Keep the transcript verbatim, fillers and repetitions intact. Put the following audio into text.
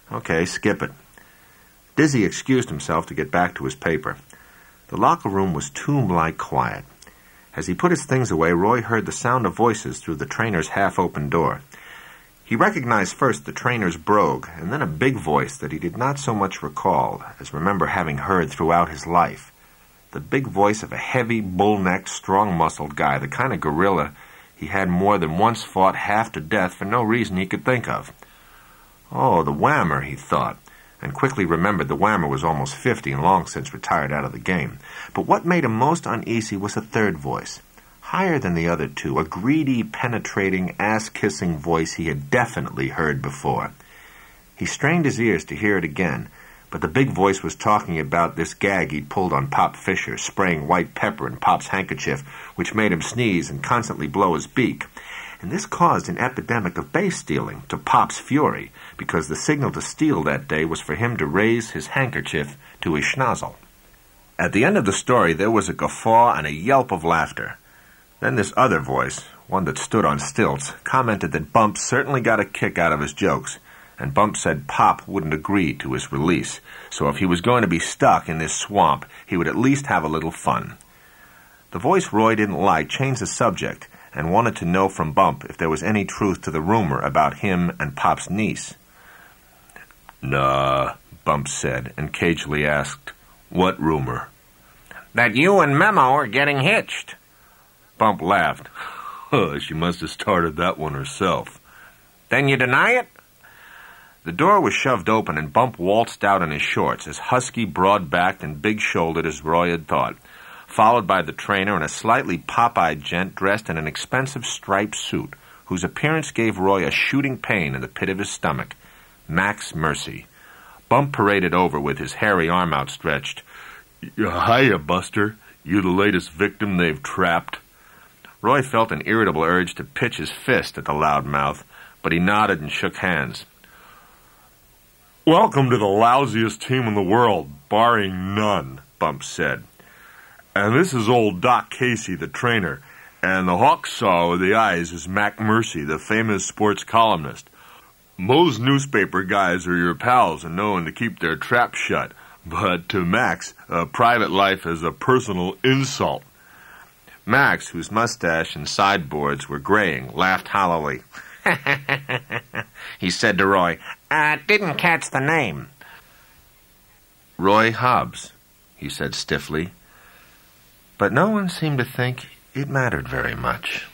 Okay, skip it. Dizzy excused himself to get back to his paper. The locker room was tomb-like quiet. As he put his things away, Roy heard the sound of voices through the trainer's half-open door. He recognized first the trainer's brogue, and then a big voice that he did not so much recall as remember having heard throughout his life. The big voice of a heavy, bull-necked, strong-muscled guy, the kind of gorilla he had more than once fought half to death for no reason he could think of. Oh, the Whammer, he thought, and quickly remembered the Whammer was almost fifty and long since retired out of the game. But what made him most uneasy was a third voice, higher than the other two, a greedy, penetrating, ass-kissing voice he had definitely heard before. He strained his ears to hear it again, but the big voice was talking about this gag he'd pulled on Pop Fisher, spraying white pepper in Pop's handkerchief, which made him sneeze and constantly blow his beak. And this caused an epidemic of base stealing, to Pop's fury, because the signal to steal that day was for him to raise his handkerchief to his schnozzle. At the end of the story, there was a guffaw and a yelp of laughter. Then this other voice, one that stood on stilts, commented that Bump certainly got a kick out of his jokes, and Bump said Pop wouldn't agree to his release, so if he was going to be stuck in this swamp, he would at least have a little fun. The voice Roy didn't like changed the subject, and wanted to know from Bump if there was any truth to the rumor about him and Pop's niece. "Nah," Bump said, and cagily asked, "What rumor?" "That you and Memo are getting hitched." Bump laughed. Huh, she must have started that one herself. "Then you deny it?" The door was shoved open, and Bump waltzed out in his shorts, as husky, broad-backed, and big-shouldered as Roy had thought, followed by the trainer and a slightly pop-eyed gent dressed in an expensive striped suit, whose appearance gave Roy a shooting pain in the pit of his stomach. Max Mercy. Bump paraded over with his hairy arm outstretched. "Hiya, Buster. You the latest victim they've trapped?" Roy felt an irritable urge to pitch his fist at the loudmouth, but he nodded and shook hands. "Welcome to the lousiest team in the world, barring none," Bump said. "And this is old Doc Casey, the trainer, and the hawksaw with the eyes is Mac Mercy, the famous sports columnist. Most newspaper guys are your pals and knowing to keep their trap shut, but to Max, a private life is a personal insult." Max, whose mustache and sideboards were graying, laughed hollowly. He said to Roy, "I didn't catch the name." "Roy Hobbs," he said stiffly. But no one seemed to think it mattered very much.